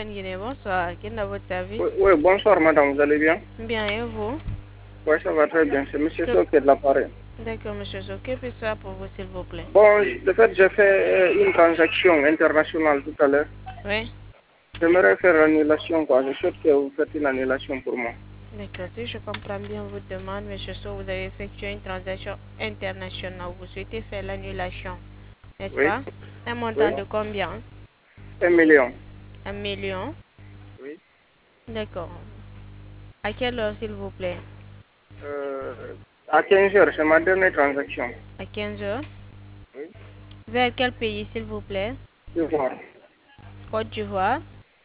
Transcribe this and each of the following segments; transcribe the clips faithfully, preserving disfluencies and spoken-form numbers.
Guinée, bonsoir. Quel est votre service? Oui, oui, bonsoir madame, vous allez bien? Bien, et vous? Oui, ça va très bien. C'est monsieur Que- Soké de l'appareil. D'accord, monsieur So. Que puis-je faire pour vous, s'il vous plaît? Bon, de fait, j'ai fait euh, une transaction internationale tout à l'heure. Oui. J'aimerais faire l'annulation, quoi. Je souhaite que vous faites une annulation pour moi. D'accord, si je comprends bien votre demande, monsieur So, vous avez effectué une transaction internationale. Vous souhaitez faire l'annulation, n'est-ce Oui, pas? Un oui. montant de combien? Un million. Un million? Oui. D'accord. À quelle heure, s'il vous plaît? Euh, à quinze heures, c'est ma dernière transaction. À quinze heures? Oui. Vers quel pays, s'il vous plaît? Je vois. Côte d'Ivoire.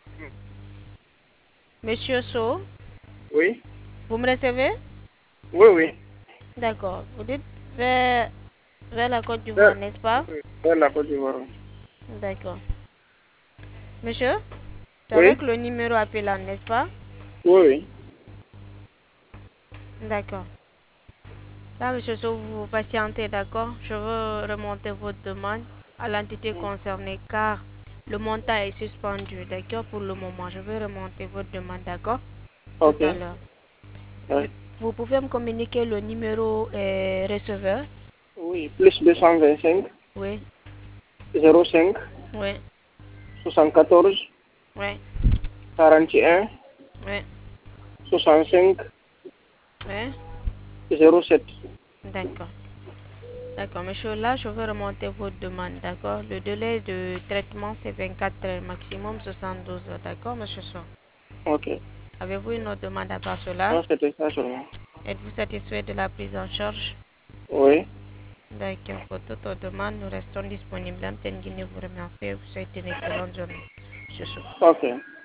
Monsieur So, Oui. vous me recevez? Oui, oui. D'accord. Vous dites vers, vers la Côte d'Ivoire, Vers, n'est-ce pas? oui, vers la Côte d'Ivoire. D'accord. Monsieur, c'est Oui. avec le numéro appelant, n'est-ce pas? Oui, oui. D'accord. Là, monsieur So, vous patientez, d'accord? Je veux remonter votre demande à l'entité concernée car le montant est suspendu, d'accord? Pour le moment, je vais remonter votre demande, d'accord? Tout Ok. à l'heure. Ouais. Vous pouvez me communiquer le numéro euh, receveur? Oui, plus deux cent vingt-cinq, Oui, zéro cinq, oui, soixante-quatorze, oui, quarante et un, oui, soixante-cinq, oui. zéro sept. D'accord. D'accord, monsieur. Là, je vais remonter votre demande, d'accord? Le délai de traitement, c'est vingt-quatre heures, maximum soixante-douze heures, d'accord, monsieur So? Ok. Avez-vous une autre demande à part cela? Non, c'était ça seulement. Êtes-vous satisfait de la prise en charge? Oui. D'accord. Pour toute autre demande, nous restons disponibles. M T N Guinée vous remercie et vous souhaite une excellente journée, monsieur So. Ok.